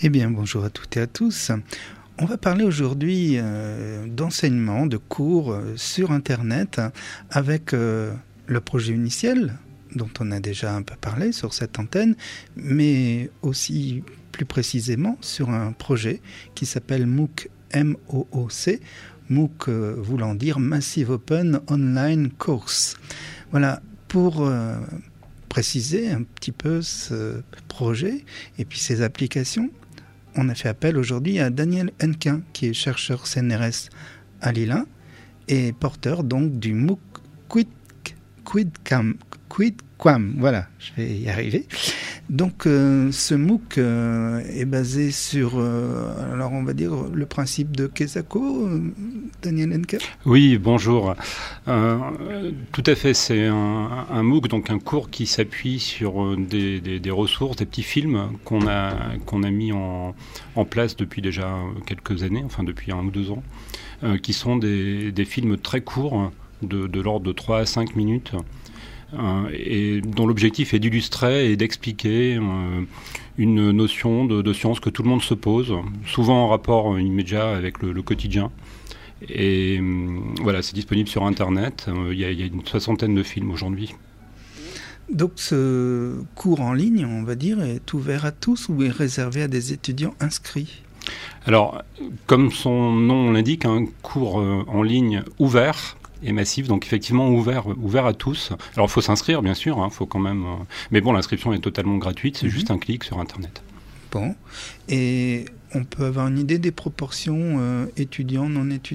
Eh bien, bonjour à toutes et à tous. On va parler aujourd'hui d'enseignement, de cours sur Internet avec le projet Uniciel, dont on a déjà un peu parlé sur cette antenne, mais aussi plus précisément sur un projet qui s'appelle MOOC, M-O-O-C, MOOC voulant dire Massive Open Online Course. Voilà, pour préciser un petit peu ce projet et puis ses applications, on a fait appel aujourd'hui à Daniel Hennequin, qui est chercheur CNRS à Lille 1 et porteur donc du MOOC QuidQuam. Voilà, je vais y arriver. Donc ce MOOC est basé sur, alors on va dire, le principe de Kesako, Daniel Hennequin. Oui, bonjour. Tout à fait, c'est un MOOC, donc un cours qui s'appuie sur des ressources, des petits films qu'on a mis en place depuis déjà quelques années, enfin depuis 1 ou 2 ans, qui sont des films très courts, de l'ordre de 3 à 5 minutes, et dont l'objectif est d'illustrer et d'expliquer une notion de science que tout le monde se pose, souvent en rapport immédiat avec le quotidien. Et voilà, c'est disponible sur Internet. Il y a une 60aine de films aujourd'hui. Donc ce cours en ligne, on va dire, est ouvert à tous ou est réservé à des étudiants inscrits ? Alors, comme son nom l'indique, un cours en ligne ouvert et massif, donc effectivement ouvert à tous. Alors il faut s'inscrire, bien sûr, faut quand même. Mais bon, l'inscription est totalement gratuite, c'est juste un clic sur Internet. Bon, et on peut avoir une idée des proportions étudiants, non étudiants ?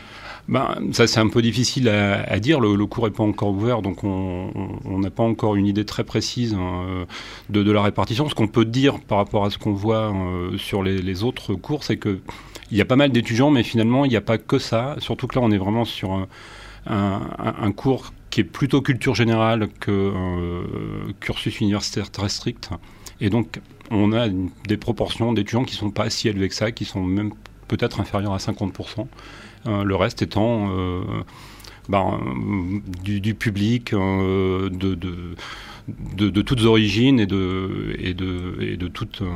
Ça c'est un peu difficile à dire, le cours n'est pas encore ouvert, donc on n'a pas encore une idée très précise de la répartition. Ce qu'on peut dire par rapport à ce qu'on voit sur les autres cours, c'est qu'il y a pas mal d'étudiants, mais finalement il n'y a pas que ça, surtout que là on est vraiment sur un cours qui est plutôt culture générale que cursus universitaire très strict, et donc on a des proportions d'étudiants qui ne sont pas si élevées que ça, qui sont même peut-être inférieures à 50%. Le reste étant du public de toutes origines et de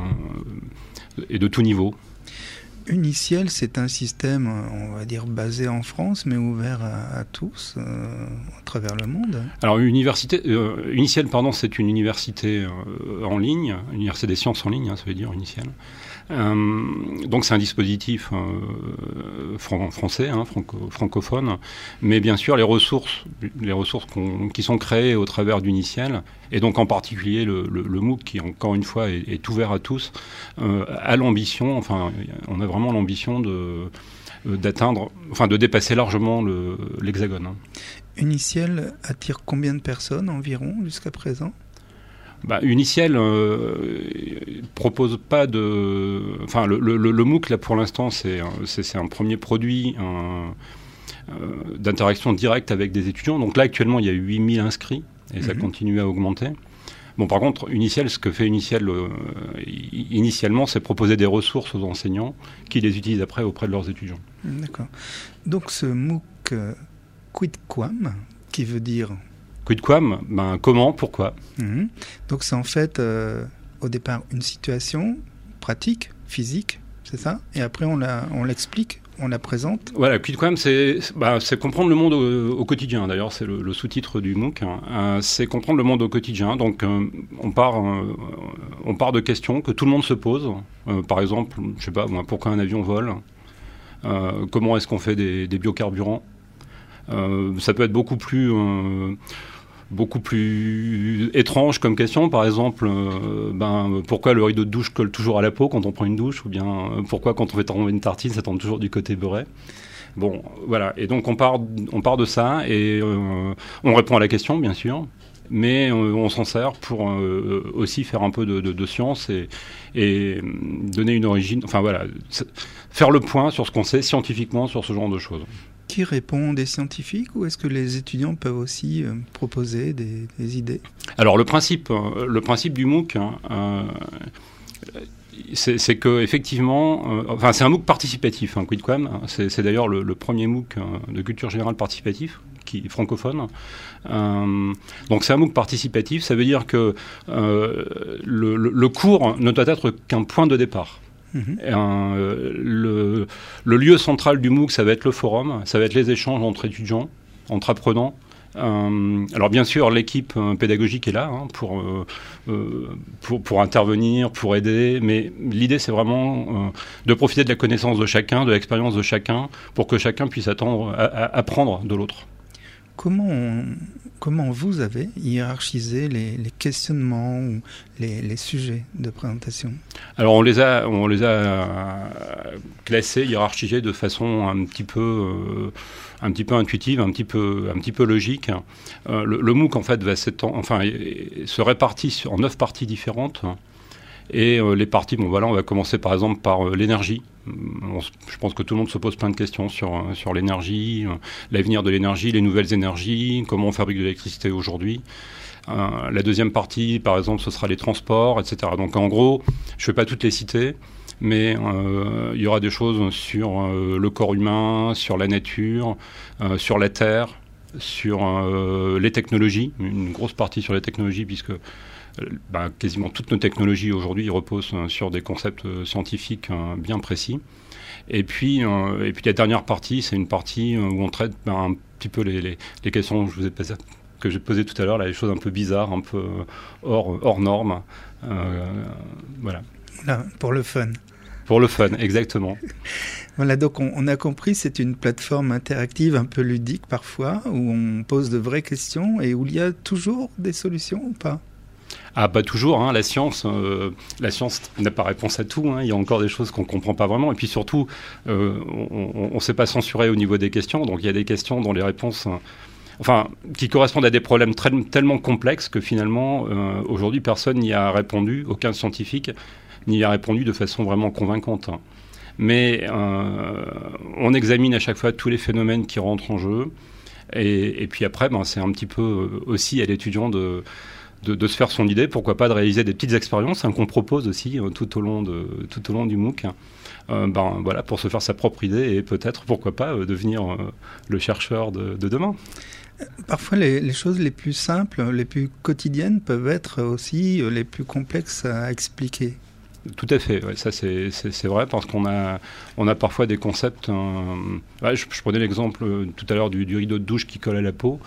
tout niveau. Uniciel, c'est un système, on va dire, basé en France, mais ouvert à tous, à travers le monde. Alors, Uniciel, c'est une université en ligne, université des sciences en ligne, ça veut dire Uniciel. Donc c'est un dispositif français, francophone, mais bien sûr les ressources qui sont créées au travers d'Uniciel, et donc en particulier le MOOC qui encore une fois est ouvert à tous, a l'ambition, on a vraiment l'ambition d'atteindre, de dépasser largement l'hexagone. Uniciel attire combien de personnes environ jusqu'à présent ? Uniciel propose pas de... le MOOC, là, pour l'instant, c'est un premier produit d'interaction directe avec des étudiants. Donc là, actuellement, il y a 8000 inscrits et ça continue à augmenter. Bon, par contre, Uniciel, ce que fait Uniciel initialement, c'est proposer des ressources aux enseignants qui les utilisent après auprès de leurs étudiants. D'accord. Donc ce MOOC QuidQuam, qui veut dire... QuidQuam, comment, pourquoi ? Donc c'est en fait au départ une situation pratique, physique, c'est ça ? Et après on l'explique, on la présente. Voilà, QuidQuam, c'est comprendre le monde au quotidien. D'ailleurs, c'est le sous-titre du MOOC. C'est comprendre le monde au quotidien. Donc on part de questions que tout le monde se pose. Par exemple, je sais pas, pourquoi un avion vole ? Comment est-ce qu'on fait des biocarburants ? Ça peut être beaucoup plus étrange comme question, par exemple, pourquoi le rideau de douche colle toujours à la peau quand on prend une douche, ou bien pourquoi quand on fait tomber une tartine, ça tombe toujours du côté beurré. Bon, voilà, et donc on part de ça, et on répond à la question, bien sûr, mais on s'en sert pour aussi faire un peu de science et donner une origine, faire le point sur ce qu'on sait scientifiquement sur ce genre de choses. Qui répond, des scientifiques, ou est-ce que les étudiants peuvent aussi proposer des idées ? Alors le principe du MOOC, c'est que effectivement, c'est un MOOC participatif, QuidQuam. C'est d'ailleurs le premier MOOC de culture générale participatif francophone. Donc c'est un MOOC participatif, ça veut dire que le cours ne doit être qu'un point de départ. Le lieu central du MOOC, ça va être le forum, ça va être les échanges entre étudiants, entre apprenants. Alors bien sûr, l'équipe pédagogique est là pour intervenir, pour aider, mais l'idée c'est vraiment de profiter de la connaissance de chacun, de l'expérience de chacun, pour que chacun puisse apprendre de l'autre. Comment vous avez hiérarchisé les questionnements ou les sujets de présentation ? Alors on les a classés, hiérarchisés de façon un petit peu intuitive, un petit peu logique. Le MOOC en fait se répartit en 9 parties différentes. Et les parties, on va commencer par exemple par l'énergie. Je pense que tout le monde se pose plein de questions sur l'énergie, l'avenir de l'énergie, les nouvelles énergies, comment on fabrique de l'électricité aujourd'hui. La deuxième partie, par exemple, ce sera les transports, etc. Donc en gros, je ne vais pas toutes les citer, mais il y aura des choses sur le corps humain, sur la nature, sur la Terre, sur les technologies, une grosse partie sur les technologies, puisque quasiment toutes nos technologies aujourd'hui reposent sur des concepts scientifiques bien précis. Et puis la dernière partie, c'est une partie où on traite un petit peu les questions que j'ai posées tout à l'heure, là, les choses un peu bizarres, un peu hors normes. Voilà. Là, pour le fun. Pour le fun, exactement. Voilà, donc on a compris, c'est une plateforme interactive un peu ludique parfois, où on pose de vraies questions et où il y a toujours des solutions ou pas ? Ah, pas toujours, hein. La science n'a pas réponse à tout, hein. Il y a encore des choses qu'on ne comprend pas vraiment. Et puis surtout, on ne s'est pas censuré au niveau des questions. Donc il y a des questions dont les réponses... qui correspondent à des problèmes tellement complexes que finalement, aujourd'hui, personne n'y a répondu, aucun scientifique n'y a répondu de façon vraiment convaincante. Mais on examine à chaque fois tous les phénomènes qui rentrent en jeu. Et puis après, c'est un petit peu aussi à l'étudiant de se faire son idée, pourquoi pas de réaliser des petites expériences qu'on propose aussi tout au long du MOOC. Pour se faire sa propre idée et peut-être, pourquoi pas, devenir le chercheur de demain. Parfois, les choses les plus simples, les plus quotidiennes peuvent être aussi les plus complexes à expliquer. Tout à fait, ouais, ça c'est vrai, parce qu'on a parfois des concepts... je prenais l'exemple tout à l'heure du rideau de douche qui colle à la peau.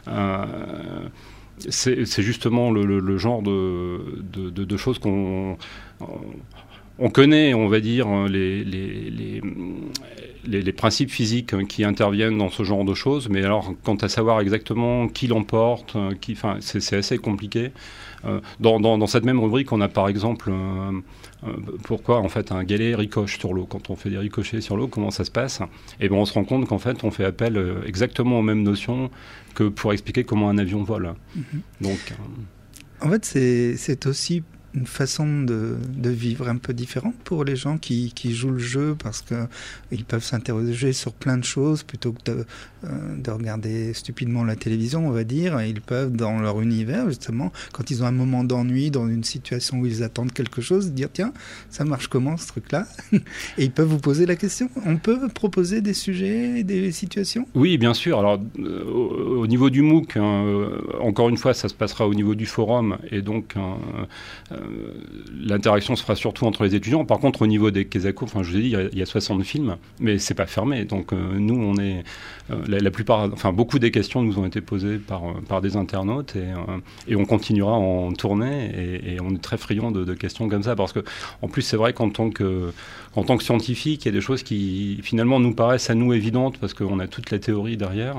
C'est justement le genre de choses qu'on connaît, on va dire, les principes physiques qui interviennent dans ce genre de choses, mais alors quant à savoir exactement qui l'emporte, c'est assez compliqué. Dans cette même rubrique, on a par exemple pourquoi en fait un galet ricoche sur l'eau. Quand on fait des ricochets sur l'eau, comment ça se passe ? Et on se rend compte qu'en fait on fait appel exactement aux mêmes notions que pour expliquer comment un avion vole. Donc, en fait, c'est aussi une façon de vivre un peu différente pour les gens qui jouent le jeu, parce qu'ils peuvent s'interroger sur plein de choses plutôt que de regarder stupidement la télévision, on va dire. Et ils peuvent, dans leur univers, justement, quand ils ont un moment d'ennui, dans une situation où ils attendent quelque chose, dire tiens, ça marche comment ce truc-là ? Et ils peuvent vous poser la question. On peut proposer des sujets, des situations ? Oui, bien sûr. Alors, au niveau du MOOC, encore une fois, ça se passera au niveau du forum, et donc l'interaction se fera surtout entre les étudiants. Par contre, au niveau des Kesako, je vous ai dit, il y a 60 films, mais c'est pas fermé. Donc nous, on est la plupart, beaucoup des questions nous ont été posées par des internautes, et on continuera à en tourner, et on est très friand de questions comme ça, parce que en plus, c'est vrai qu'en tant que scientifique, il y a des choses qui finalement nous paraissent à nous évidentes parce qu'on a toute la théorie derrière.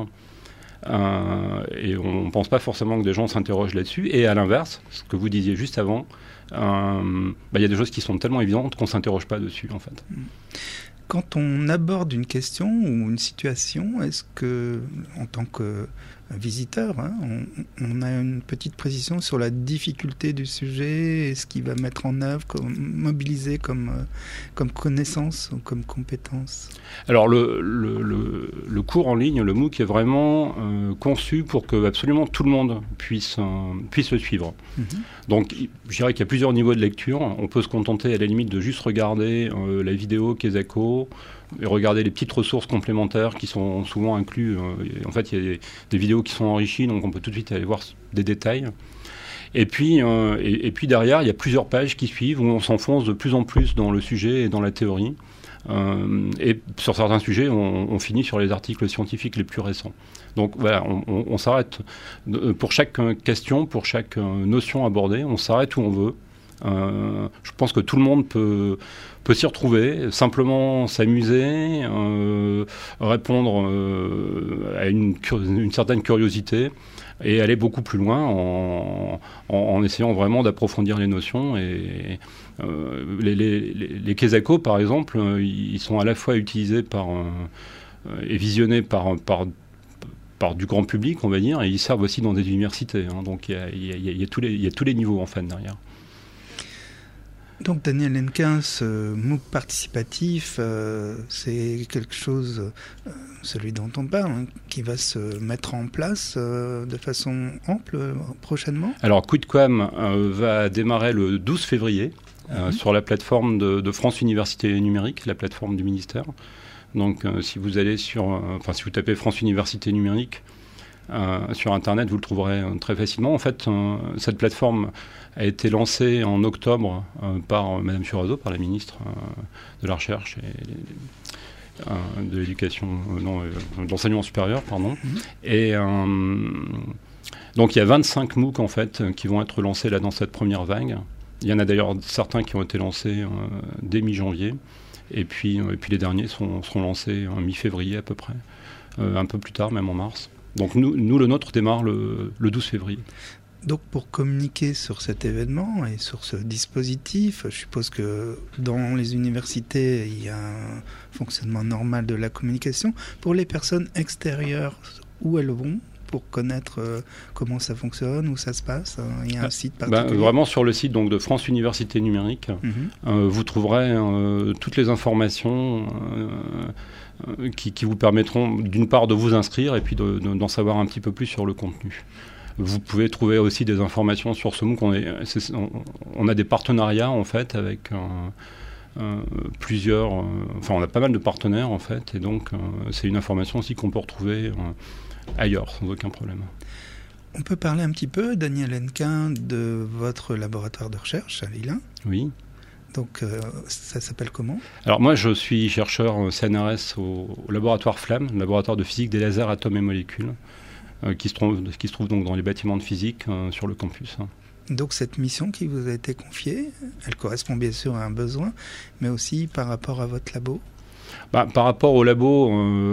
Et on ne pense pas forcément que des gens s'interrogent là-dessus. Et à l'inverse, ce que vous disiez juste avant, y a des choses qui sont tellement évidentes qu'on ne s'interroge pas dessus, en fait. Quand on aborde une question ou une situation, est-ce que, en tant que visiteur, on a une petite précision sur la difficulté du sujet et ce qu'il va mettre en œuvre, mobiliser comme connaissance ou comme compétence ? Alors le cours en ligne, le MOOC, est vraiment conçu pour que absolument tout le monde puisse le suivre. Donc je dirais qu'il y a plusieurs niveaux de lecture. On peut se contenter à la limite de juste regarder la vidéo Kesako, et regarder les petites ressources complémentaires qui sont souvent inclus. En fait, il y a des vidéos qui sont enrichies, donc on peut tout de suite aller voir des détails. Et puis derrière, il y a plusieurs pages qui suivent où on s'enfonce de plus en plus dans le sujet et dans la théorie. Et sur certains sujets, on finit sur les articles scientifiques les plus récents. Donc voilà, on s'arrête pour chaque question, pour chaque notion abordée, on s'arrête où on veut. Je pense que tout le monde peut s'y retrouver, simplement s'amuser, répondre à une certaine curiosité et aller beaucoup plus loin en essayant vraiment d'approfondir les notions. Et les Quesaco, par exemple, ils sont à la fois utilisés et visionnés par du grand public, on va dire, et ils servent aussi dans des universités. Donc il y a tous les niveaux en fait derrière. Donc Daniel Hennequin, ce MOOC participatif, c'est quelque chose, celui dont on parle, qui va se mettre en place de façon ample prochainement. Alors Quidquam va démarrer le 12 février sur la plateforme de France Université Numérique, la plateforme du ministère. Donc si vous allez si vous tapez France Université Numérique sur Internet, vous le trouverez très facilement. En fait, cette plateforme a été lancée en octobre par Madame Furaso, par la ministre de la Recherche et de l'Éducation, de l'Enseignement supérieur, pardon. Et donc il y a 25 MOOC en fait qui vont être lancés là dans cette première vague. Il y en a d'ailleurs certains qui ont été lancés dès mi-janvier. Et puis les derniers seront lancés en mi-février à peu près, un peu plus tard, même en mars. Donc nous le nôtre démarre le 12 février. Donc pour communiquer sur cet événement et sur ce dispositif, je suppose que dans les universités, il y a un fonctionnement normal de la communication. Pour les personnes extérieures, où elles vont pour connaître comment ça fonctionne, où ça se passe? Il y a un site particulier? Vraiment sur le site donc, de France Université Numérique, vous trouverez toutes les informations qui vous permettront d'une part de vous inscrire et puis d'en savoir un petit peu plus sur le contenu. Vous pouvez trouver aussi des informations sur ce MOOC. On a des partenariats en fait avec plusieurs... on a pas mal de partenaires en fait et donc c'est une information aussi qu'on peut retrouver ailleurs sans aucun problème. On peut parler un petit peu, Daniel Hennequin, de votre laboratoire de recherche à Lille? Oui. Donc ça s'appelle comment? Alors moi je suis chercheur CNRS au laboratoire FLAM, le laboratoire de physique des lasers, atomes et molécules, qui se trouve donc dans les bâtiments de physique sur le campus. Donc cette mission qui vous a été confiée, elle correspond bien sûr à un besoin, mais aussi par rapport à votre labo? Par rapport au labo,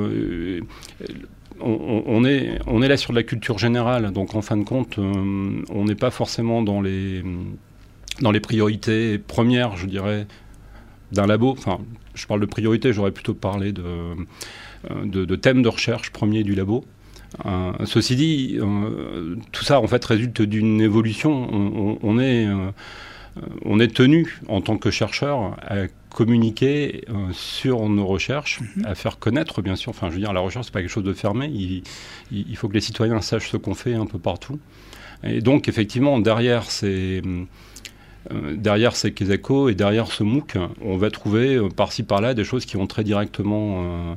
on est là sur de la culture générale, donc en fin de compte, on n'est pas forcément dans les priorités premières, je dirais, d'un labo. Enfin, je parle de priorité, j'aurais plutôt parlé de thèmes de recherche premiers du labo. Ceci dit, tout ça en fait résulte d'une évolution. On est tenu en tant que chercheur à communiquer sur nos recherches, à faire connaître bien sûr. Enfin, je veux dire, la recherche c'est pas quelque chose de fermé. Il faut que les citoyens sachent ce qu'on fait un peu partout. Et donc effectivement derrière ces Quesaco et derrière ce MOOC, on va trouver par-ci par-là des choses qui vont très directement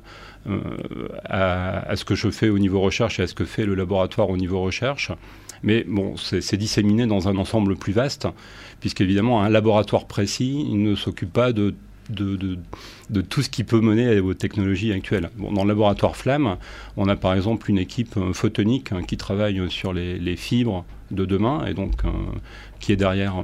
à ce que je fais au niveau recherche et à ce que fait le laboratoire au niveau recherche. Mais bon, c'est disséminé dans un ensemble plus vaste, puisqu'évidemment, un laboratoire précis il ne s'occupe pas de tout ce qui peut mener aux technologies actuelles. Bon, dans le laboratoire FLAM, on a par exemple une équipe photonique qui travaille sur les fibres de demain, et donc qui est derrière,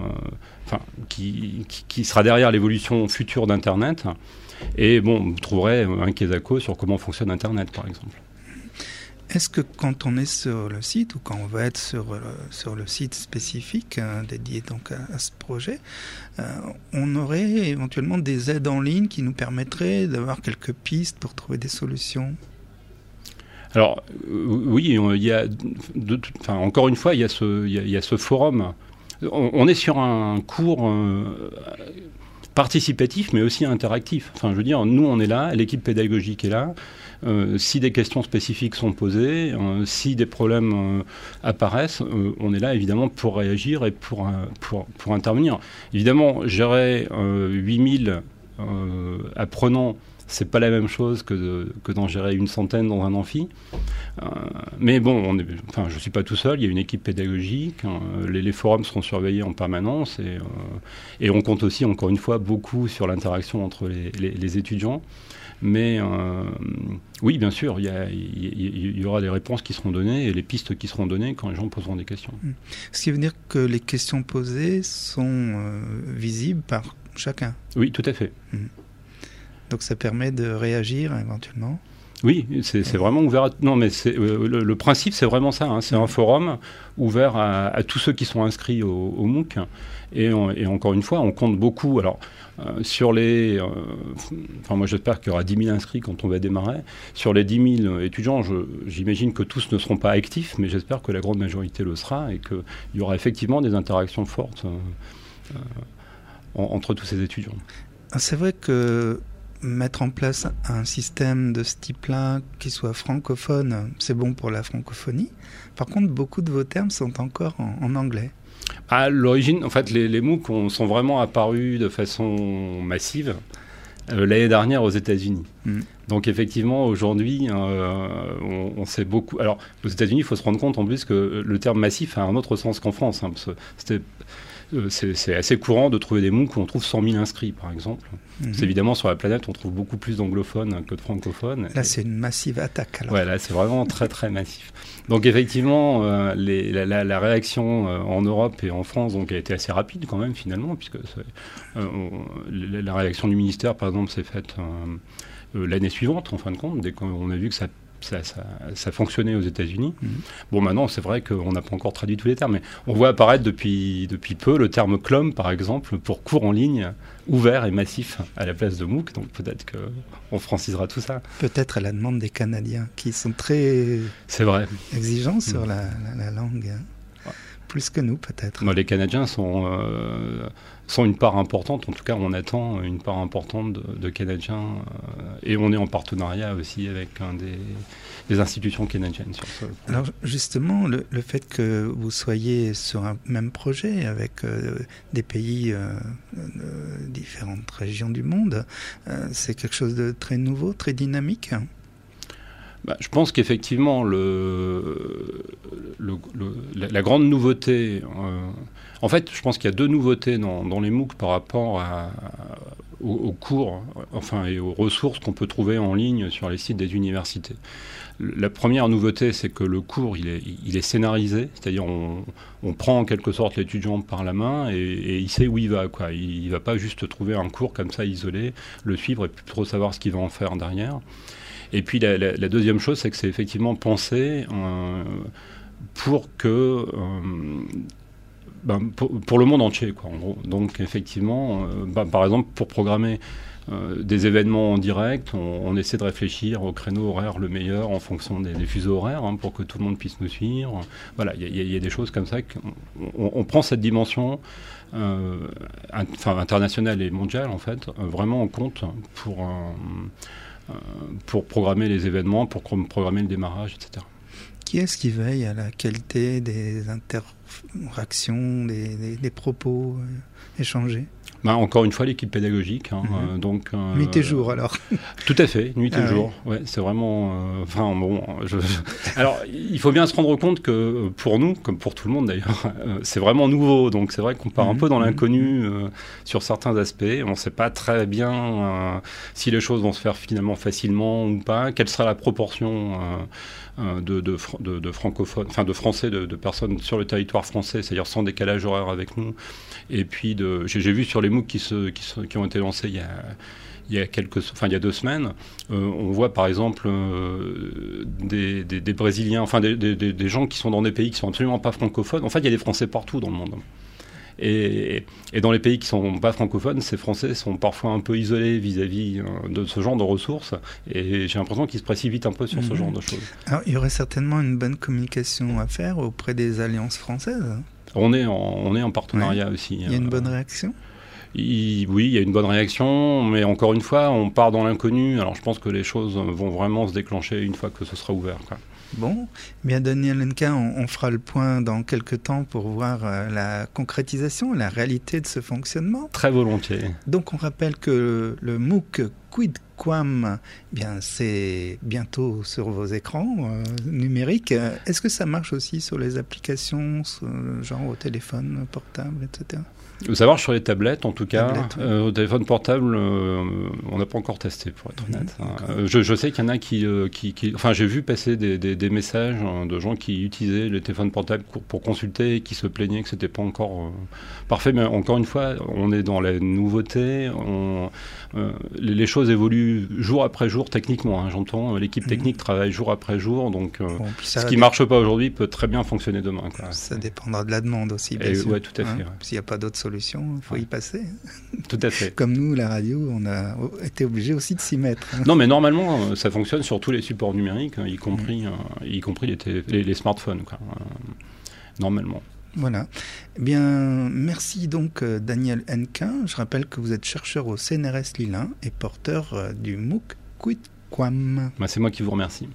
qui sera derrière l'évolution future d'Internet. Et bon, vous trouverez un Quesaco sur comment fonctionne Internet, par exemple. Est-ce que quand on est sur le site ou quand on va être sur le site spécifique dédié donc à ce projet, on aurait éventuellement des aides en ligne qui nous permettraient d'avoir quelques pistes pour trouver des solutions? Alors oui, il y a encore une fois, il y a ce forum. On est sur un cours participatif, mais aussi interactif. Enfin, je veux dire, nous, on est là, l'équipe pédagogique est là. Si des questions spécifiques sont posées, si des problèmes apparaissent, on est là évidemment pour réagir et pour intervenir. Évidemment, gérer 8000 apprenants c'est pas la même chose que d'en gérer une centaine dans un amphi. Mais bon, je suis pas tout seul, il y a une équipe pédagogique, les forums seront surveillés en permanence et on compte aussi, encore une fois, beaucoup sur l'interaction entre les étudiants. Mais oui, bien sûr, il y aura des réponses qui seront données et les pistes qui seront données quand les gens poseront des questions. Ce qui veut dire que les questions posées sont visibles par chacun. Oui, tout à fait. Donc ça permet de réagir éventuellement. Oui, c'est vraiment ouvert. Non, mais le principe, c'est vraiment ça. C'est un forum ouvert à tous ceux qui sont inscrits au MOOC. Et encore une fois, on compte beaucoup. Alors, moi, j'espère qu'il y aura 10 000 inscrits quand on va démarrer. Sur les 10 000 étudiants, j'imagine que tous ne seront pas actifs, mais j'espère que la grande majorité le sera et qu'il y aura effectivement des interactions fortes entre tous ces étudiants. C'est vrai que mettre en place un système de ce type-là qui soit francophone, c'est bon pour la francophonie. Par contre, beaucoup de vos termes sont encore en anglais. À l'origine, en fait, les MOOC sont vraiment apparus de façon massive l'année dernière aux États-Unis. Donc effectivement, aujourd'hui, on sait beaucoup. Alors, aux États-Unis, il faut se rendre compte en plus que le terme massif a un autre sens qu'en France. Parce que c'est assez courant de trouver des MOOC où on trouve 100 000 inscrits, par exemple. C'est évidemment, sur la planète, on trouve beaucoup plus d'anglophones que de francophones. Là, c'est une massive attaque. Alors. Ouais, là, c'est vraiment très, très massif. Donc, effectivement, la réaction en Europe et en France donc, a été assez rapide quand même, finalement, puisque la réaction du ministère, par exemple, s'est faite l'année suivante, en fin de compte, dès qu'on a vu que ça fonctionnait aux États-Unis. Bon, maintenant, c'est vrai qu'on n'a pas encore traduit tous les termes, mais on voit apparaître depuis peu le terme CLOM, par exemple, pour cours en ligne ouvert et massif à la place de MOOC. Donc peut-être qu'on francisera tout ça. Peut-être à la demande des Canadiens, qui sont très exigeants sur la langue. Plus que nous, peut-être. Les Canadiens sont une part importante, en tout cas on attend une part importante de Canadiens, et on est en partenariat aussi avec des institutions canadiennes sur ce projet. Alors justement, le fait que vous soyez sur un même projet avec des pays de différentes régions du monde, c'est quelque chose de très nouveau, très dynamique. Je pense qu'effectivement, la grande nouveauté... en fait, je pense qu'il y a deux nouveautés dans les MOOC par rapport aux cours et aux ressources qu'on peut trouver en ligne sur les sites des universités. La première nouveauté, c'est que le cours, il est scénarisé, c'est-à-dire on prend en quelque sorte l'étudiant par la main et il sait où il va. Il ne va pas juste trouver un cours comme ça isolé, le suivre et plus trop savoir ce qu'il va en faire derrière. Et puis la deuxième chose, c'est que c'est effectivement pensé pour que pour le monde entier, en gros. Donc effectivement, par exemple, pour programmer des événements en direct, on essaie de réfléchir au créneau horaire le meilleur en fonction des fuseaux horaires, pour que tout le monde puisse nous suivre. Voilà, il y a des choses comme ça qu'on prend cette dimension internationale et mondiale en fait vraiment en compte pour programmer les événements, pour programmer le démarrage, etc. Qui est-ce qui veille à la qualité des interactions, des propos échangés ? Encore une fois, l'équipe pédagogique. Donc, nuit et jour, alors. Tout à fait, nuit et jour. Ouais, c'est vraiment... Alors, il faut bien se rendre compte que pour nous, comme pour tout le monde d'ailleurs, c'est vraiment nouveau. Donc, c'est vrai qu'on part un peu dans l'inconnu sur certains aspects. On ne sait pas très bien si les choses vont se faire finalement facilement ou pas. Quelle sera la proportion de francophones, de français, de personnes sur le territoire français, c'est-à-dire sans décalage horaire avec nous. Et puis, j'ai vu sur les MOOC qui ont été lancés il y a 2 semaines, on voit par exemple des Brésiliens, des gens qui sont dans des pays qui sont absolument pas francophones. En fait, il y a des Français partout dans le monde. Et dans les pays qui ne sont pas francophones, ces Français sont parfois un peu isolés vis-à-vis de ce genre de ressources. Et j'ai l'impression qu'ils se précipitent un peu sur ce genre de choses. Alors, il y aurait certainement une bonne communication à faire auprès des alliances françaises. On est en partenariat aussi. Il y a une bonne réaction ? Oui, il y a une bonne réaction, mais encore une fois, on part dans l'inconnu. Alors je pense que les choses vont vraiment se déclencher une fois que ce sera ouvert. Bon, bien Daniel Lenka, on fera le point dans quelques temps pour voir la concrétisation, la réalité de ce fonctionnement. Très volontiers. Donc on rappelle que le MOOC Quid Quam, bien, c'est bientôt sur vos écrans numériques. Est-ce que ça marche aussi sur les applications, genre au téléphone portable, etc.? Ça marche sur les tablettes, en tout cas. Oui. Au téléphone portable, on n'a pas encore testé, pour être honnête. Je sais qu'il y en a qui enfin, j'ai vu passer des messages de gens qui utilisaient le téléphone portable pour consulter et qui se plaignaient que c'était pas encore parfait. Mais encore une fois, on est dans la nouveauté. Les choses évoluent jour après jour techniquement. Hein, j'entends. L'équipe technique travaille jour après jour. Donc, ce qui marche pas aujourd'hui peut très bien fonctionner demain. Quoi. Ça dépendra de la demande aussi, bien sûr. Ouais, tout à fait. Ouais. S'il n'y a pas d'autre solution, il faut y passer. Tout à fait. Comme nous, la radio, on a été obligé aussi de s'y mettre. Non, mais normalement, ça fonctionne sur tous les supports numériques, y compris les smartphones, quoi. Normalement. Voilà. Eh bien, merci donc Daniel Hennequin. Je rappelle que vous êtes chercheur au CNRS Lille et porteur du MOOC Quidquam. C'est moi qui vous remercie.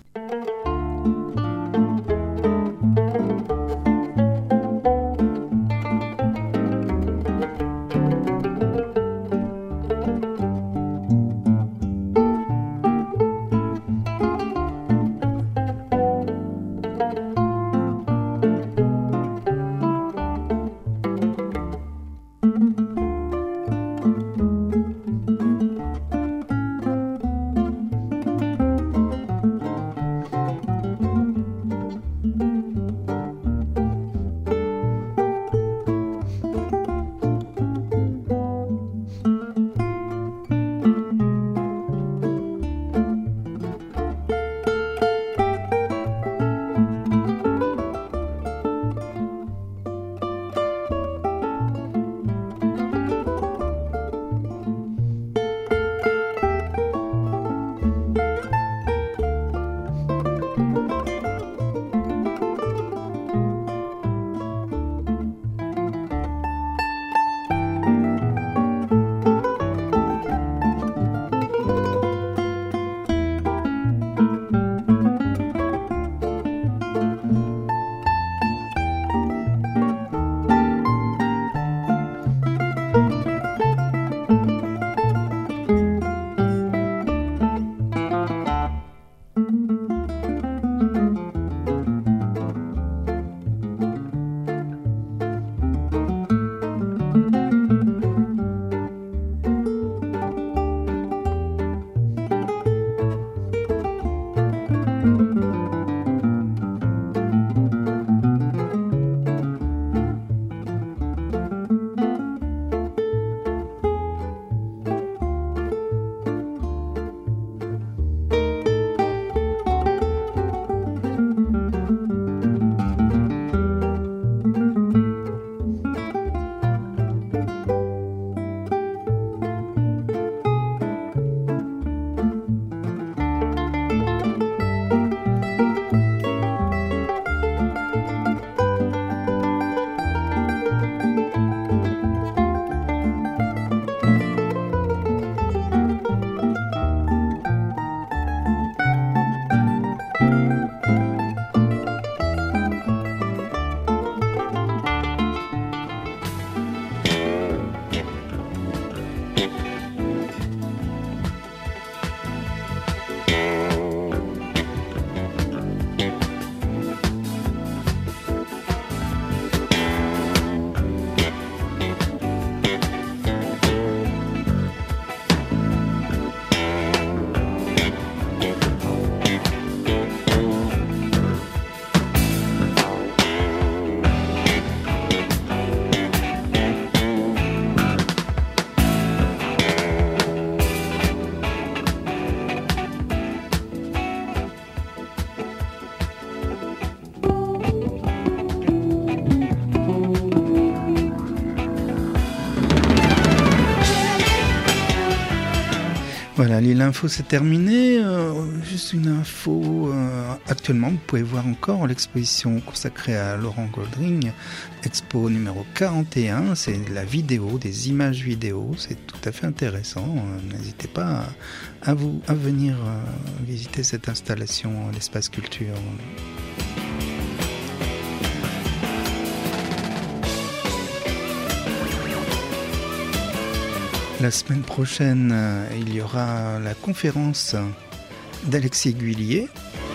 Voilà, Lille Info, c'est terminé. Juste une info. Actuellement, vous pouvez voir encore l'exposition consacrée à Laurent Goldring, expo numéro 41. C'est la vidéo, des images vidéo. C'est tout à fait intéressant. N'hésitez pas à venir visiter cette installation, l'espace culture. La semaine prochaine, il y aura la conférence d'Alexis Guillier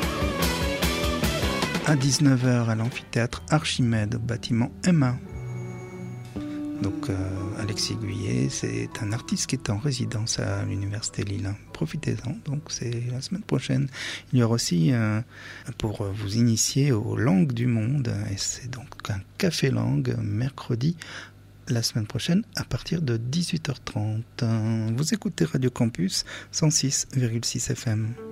à 19h à l'amphithéâtre Archimède, au bâtiment M1. Donc Alexis Guillier, c'est un artiste qui est en résidence à l'Université Lille. Profitez-en, donc c'est la semaine prochaine. Il y aura aussi, pour vous initier aux langues du monde, et c'est donc un café langue mercredi, la semaine prochaine à partir de 18h30. Vous écoutez Radio Campus 106,6 FM.